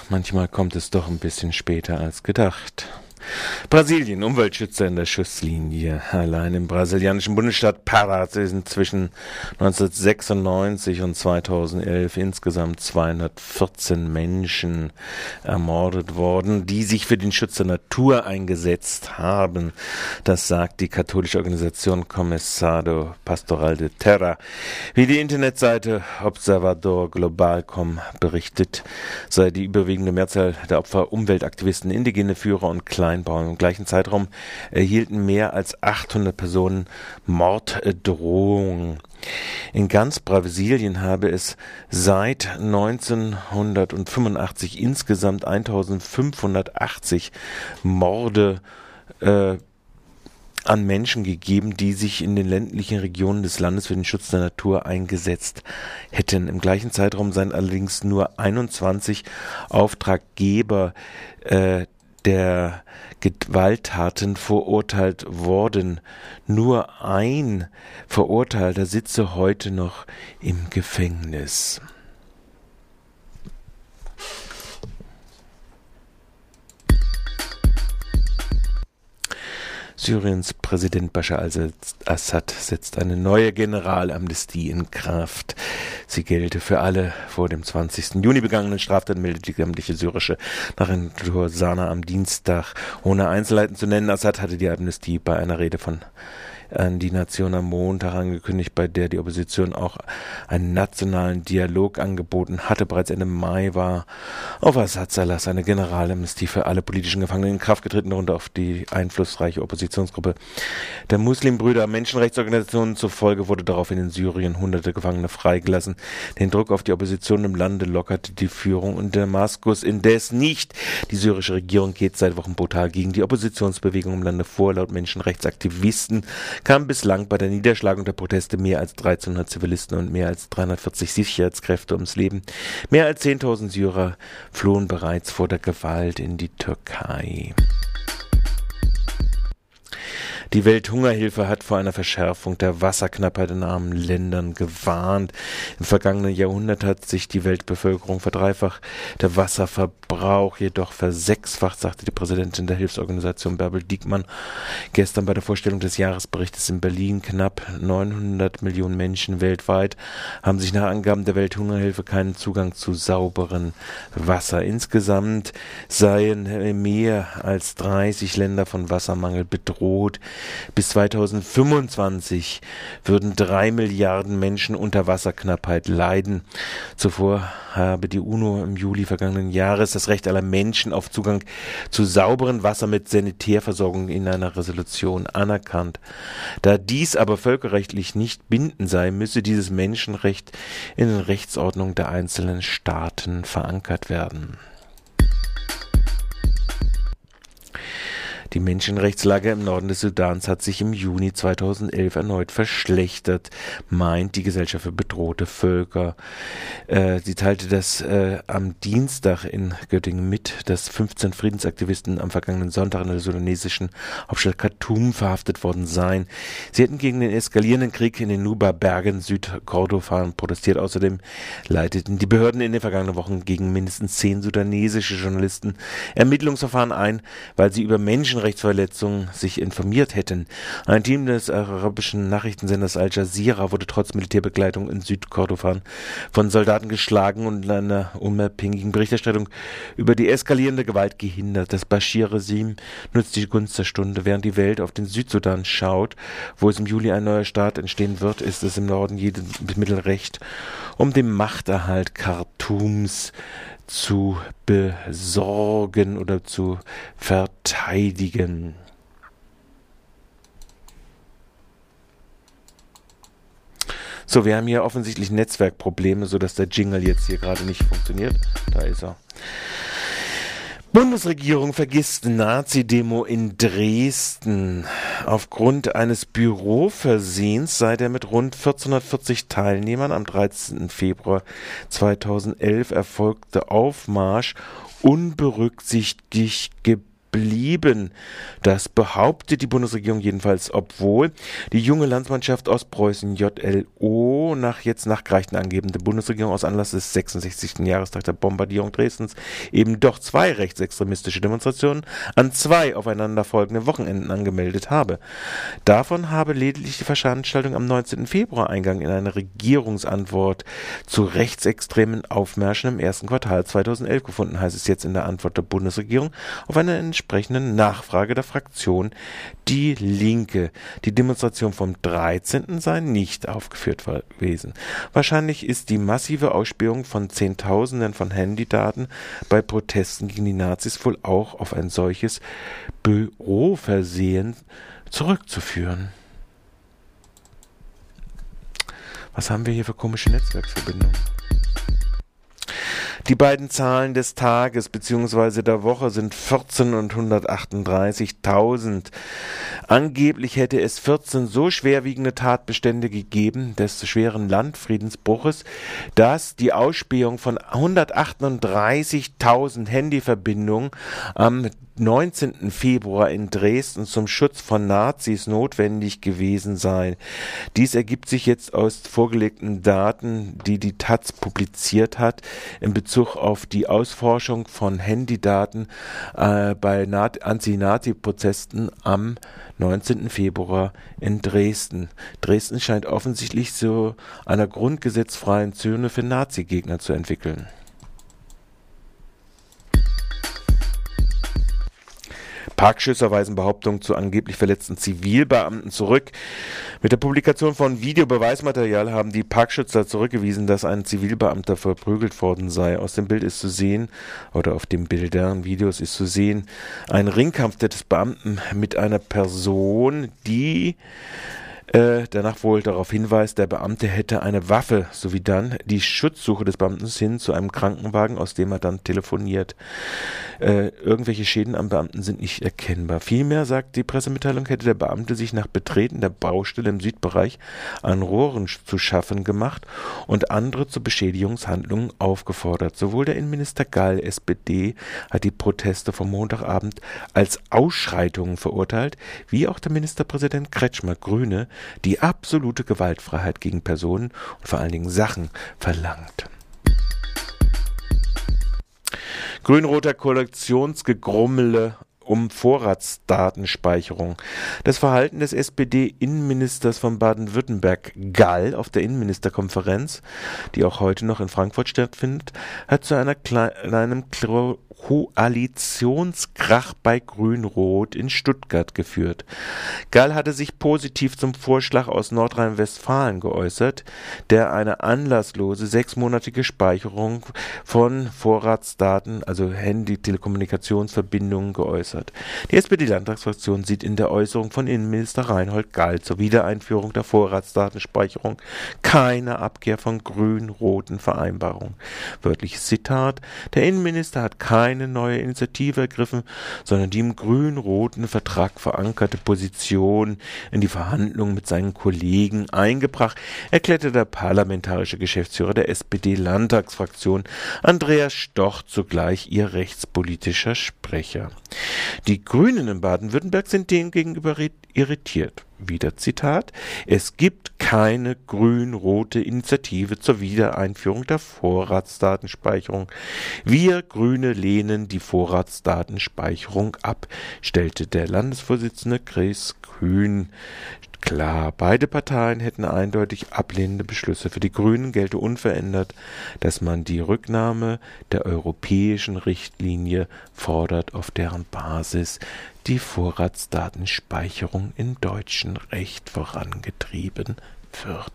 manchmal kommt es doch ein bisschen später als gedacht. Brasilien, Umweltschützer in der Schusslinie. Allein im brasilianischen Bundesstaat Pará sind zwischen 1996 und 2011 insgesamt 214 Menschen ermordet worden, die sich für den Schutz der Natur eingesetzt haben. Das sagt die katholische Organisation Comissário Pastoral de Terra. Wie die Internetseite observadorglobal.com berichtet, sei die überwiegende Mehrzahl der Opfer Umweltaktivisten, indigene Führer und Kleinbauern. Im gleichen Zeitraum erhielten mehr als 800 Personen Morddrohungen. In ganz Brasilien habe es seit 1985 insgesamt 1580 Morde an Menschen gegeben, die sich in den ländlichen Regionen des Landes für den Schutz der Natur eingesetzt hätten. Im gleichen Zeitraum seien allerdings nur 21 Auftraggeber der Gewalttaten verurteilt worden. Nur ein Verurteilter sitze heute noch im Gefängnis. Syriens Präsident Bashar al-Assad setzt eine neue Generalamnestie in Kraft. Sie gelte für alle vor dem 20. Juni begangenen Straftaten, meldet die sämtliche syrische Nachrichtenagentur Sana am Dienstag. Ohne Einzelheiten zu nennen, Assad hatte die Amnestie bei einer Rede an die Nation am Montag angekündigt, bei der die Opposition auch einen nationalen Dialog angeboten hatte. Bereits Ende Mai war auf Assads Erlass eine Generalamnestie für alle politischen Gefangenen in Kraft getreten, darunter auf die einflussreiche Oppositionsgruppe der Muslimbrüder. Menschenrechtsorganisationen zufolge wurde daraufhin in Syrien hunderte Gefangene freigelassen. Den Druck auf die Opposition im Lande lockerte die Führung in Damaskus indes nicht. Die syrische Regierung geht seit Wochen brutal gegen die Oppositionsbewegung im Lande vor. Laut Menschenrechtsaktivisten kamen bislang bei der Niederschlagung der Proteste mehr als 1300 Zivilisten und mehr als 340 Sicherheitskräfte ums Leben. Mehr als 10.000 Syrer flohen bereits vor der Gewalt in die Türkei. Die Welthungerhilfe hat vor einer Verschärfung der Wasserknappheit in armen Ländern gewarnt. Im vergangenen Jahrhundert hat sich die Weltbevölkerung verdreifacht, der Wasserverbrauch jedoch versechsfacht, sagte die Präsidentin der Hilfsorganisation Bärbel Diekmann gestern bei der Vorstellung des Jahresberichtes in Berlin. Knapp 900 Millionen Menschen weltweit haben sich nach Angaben der Welthungerhilfe keinen Zugang zu sauberem Wasser. Insgesamt seien mehr als 30 Länder von Wassermangel bedroht. Bis 2025 würden 3 Milliarden Menschen unter Wasserknappheit leiden. Zuvor habe die UNO im Juli vergangenen Jahres das Recht aller Menschen auf Zugang zu sauberem Wasser mit Sanitärversorgung in einer Resolution anerkannt. Da dies aber völkerrechtlich nicht bindend sei, müsse dieses Menschenrecht in den Rechtsordnungen der einzelnen Staaten verankert werden. Die Menschenrechtslage im Norden des Sudans hat sich im Juni 2011 erneut verschlechtert, meint die Gesellschaft für bedrohte Völker. Sie teilte das am Dienstag in Göttingen mit, dass 15 Friedensaktivisten am vergangenen Sonntag in der sudanesischen Hauptstadt Khartoum verhaftet worden seien. Sie hätten gegen den eskalierenden Krieg in den Nuba-Bergen Südkordofan protestiert. Außerdem leiteten die Behörden in den vergangenen Wochen gegen mindestens 10 sudanesische Journalisten Ermittlungsverfahren ein, weil sie über Menschenrechtsverletzungen sich informiert hätten. Ein Team des arabischen Nachrichtensenders Al Jazeera wurde trotz Militärbegleitung in Südkordofan von Soldaten geschlagen und in einer unabhängigen Berichterstattung über die eskalierende Gewalt gehindert. Das Bashir-Regime nutzt die Gunst der Stunde. Während die Welt auf den Südsudan schaut, wo es im Juli ein neuer Staat entstehen wird, ist es im Norden jedes Mittel recht, um den Machterhalt Khartoums zu besorgen oder zu verteidigen. So, wir haben hier offensichtlich Netzwerkprobleme, sodass der Jingle jetzt hier gerade nicht funktioniert. Da ist er. Bundesregierung vergisst Nazi-Demo in Dresden. Aufgrund eines Büroversehens sei der mit rund 1440 Teilnehmern am 13. Februar 2011 erfolgte Aufmarsch unberücksichtigt blieben. Das behauptet die Bundesregierung jedenfalls, obwohl die junge Landsmannschaft Ostpreußen JLO nach nachgereichten Angeben der Bundesregierung aus Anlass des 66. Jahrestags der Bombardierung Dresdens eben doch 2 rechtsextremistische Demonstrationen an 2 aufeinanderfolgenden Wochenenden angemeldet habe. Davon habe lediglich die Veranstaltung am 19. Februar Eingang in eine Regierungsantwort zu rechtsextremen Aufmärschen im ersten Quartal 2011 gefunden, heißt es jetzt in der Antwort der Bundesregierung auf eine entsprechenden Nachfrage der Fraktion Die Linke. Die Demonstration vom 13. sei nicht aufgeführt gewesen. Wahrscheinlich ist die massive Ausspähung von Zehntausenden von Handydaten bei Protesten gegen die Nazis wohl auch auf ein solches Büroversehen zurückzuführen. Was haben wir hier für komische Netzwerkverbindungen? Die beiden Zahlen des Tages bzw. der Woche sind 14 und 138.000. Angeblich hätte es 14 so schwerwiegende Tatbestände gegeben des schweren Landfriedensbruches, dass die Ausspähung von 138.000 Handyverbindungen am 19. Februar in Dresden zum Schutz von Nazis notwendig gewesen sei. Dies ergibt sich jetzt aus vorgelegten Daten, die die taz publiziert hat, in Bezug auf die Ausforschung von Handydaten bei Anti-Nazi-Protesten am 19. Februar in Dresden. Dresden scheint offensichtlich zu einer grundgesetzfreien Zone für Nazi-Gegner zu entwickeln. Parkschützer weisen Behauptungen zu angeblich verletzten Zivilbeamten zurück. Mit der Publikation von Videobeweismaterial haben die Parkschützer zurückgewiesen, dass ein Zivilbeamter verprügelt worden sei. Aus dem Bild ist zu sehen, oder auf den Bildern, Videos ist zu sehen, ein Ringkampf des Beamten mit einer Person, die danach wohl darauf hinweist, der Beamte hätte eine Waffe, sowie dann die Schutzsuche des Beamten hin zu einem Krankenwagen, aus dem er dann telefoniert. Irgendwelche Schäden am Beamten sind nicht erkennbar. Vielmehr, sagt die Pressemitteilung, hätte der Beamte sich nach Betreten der Baustelle im Südbereich an Rohren zu schaffen gemacht und andere zu Beschädigungshandlungen aufgefordert. Sowohl der Innenminister Gall, SPD, hat die Proteste vom Montagabend als Ausschreitungen verurteilt, wie auch der Ministerpräsident Kretschmer, Grüne, die absolute Gewaltfreiheit gegen Personen und vor allen Dingen Sachen verlangt. Grün-roter Koalitionsgegrummele um Vorratsdatenspeicherung. Das Verhalten des SPD-Innenministers von Baden-Württemberg Gall auf der Innenministerkonferenz, die auch heute noch in Frankfurt stattfindet, hat zu einem Koalitionskrach bei Grün-Rot in Stuttgart geführt. Gall hatte sich positiv zum Vorschlag aus Nordrhein-Westfalen geäußert, der eine anlasslose 6-monatige Speicherung von Vorratsdaten, also Handy-Telekommunikationsverbindungen, geäußert. Die SPD-Landtagsfraktion sieht in der Äußerung von Innenminister Reinhold Gall zur Wiedereinführung der Vorratsdatenspeicherung keine Abkehr von grün-roten Vereinbarungen. Wörtliches Zitat: Der Innenminister hat keine neue Initiative ergriffen, sondern die im grün-roten Vertrag verankerte Position in die Verhandlungen mit seinen Kollegen eingebracht, erklärte der parlamentarische Geschäftsführer der SPD-Landtagsfraktion, Andreas Stoch, zugleich ihr rechtspolitischer Sprecher. Die Grünen in Baden-Württemberg sind demgegenüber irritiert. Wieder Zitat: Es gibt keine grün-rote Initiative zur Wiedereinführung der Vorratsdatenspeicherung. Wir Grüne lehnen die Vorratsdatenspeicherung ab, stellte der Landesvorsitzende Chris Kühn klar. Beide Parteien hätten eindeutig ablehnende Beschlüsse. Für die Grünen gelte unverändert, dass man die Rücknahme der europäischen Richtlinie fordert, auf deren Basis die Vorratsdatenspeicherung in deutschem Recht vorangetrieben wird.